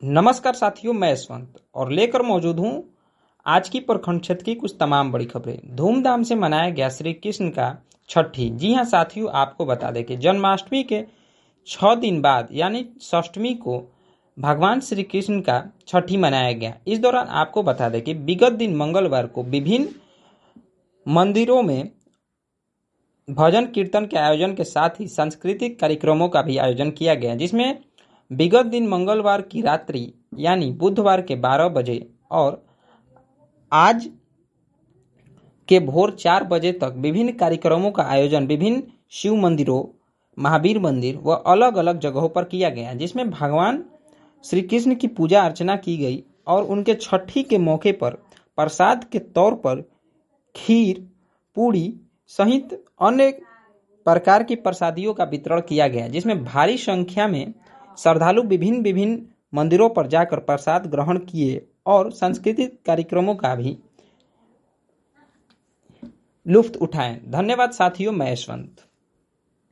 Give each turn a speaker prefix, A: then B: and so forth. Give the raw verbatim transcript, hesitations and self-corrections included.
A: नमस्कार साथियों, मैं यशवंत और लेकर मौजूद हूं आज की प्रखंड क्षेत्र की कुछ तमाम बड़ी खबरें। धूमधाम से मनाया गया श्री कृष्ण का छठी। जी हां साथियों, आपको बता दें कि जन्माष्टमी के छह दिन बाद यानी षष्ठमी को भगवान श्री कृष्ण का छठी मनाया गया। इस दौरान आपको बता दें कि विगत दिन मंगलवार को विभिन्न मंदिरों में भजन कीर्तन के आयोजन के साथ ही सांस्कृतिक कार्यक्रमों का भी आयोजन किया गया, जिसमें विगत दिन मंगलवार की रात्रि यानी बुधवार के बारह बजे और आज के भोर चार बजे तक विभिन्न कार्यक्रमों का आयोजन विभिन्न शिव मंदिरों, महावीर मंदिर व अलग अलग जगहों पर किया गया, जिसमें भगवान श्री कृष्ण की पूजा अर्चना की गई और उनके छठी के मौके पर प्रसाद के तौर पर खीर, पूड़ी सहित अन्य प्रकार की प्रसादियों का वितरण किया गया, जिसमें भारी संख्या में श्रद्धालु विभिन्न विभिन्न मंदिरों पर जाकर प्रसाद ग्रहण किए और सांस्कृतिक कार्यक्रमों का भी लुत्फ उठाएं। धन्यवाद साथियों, मैं यशवंत।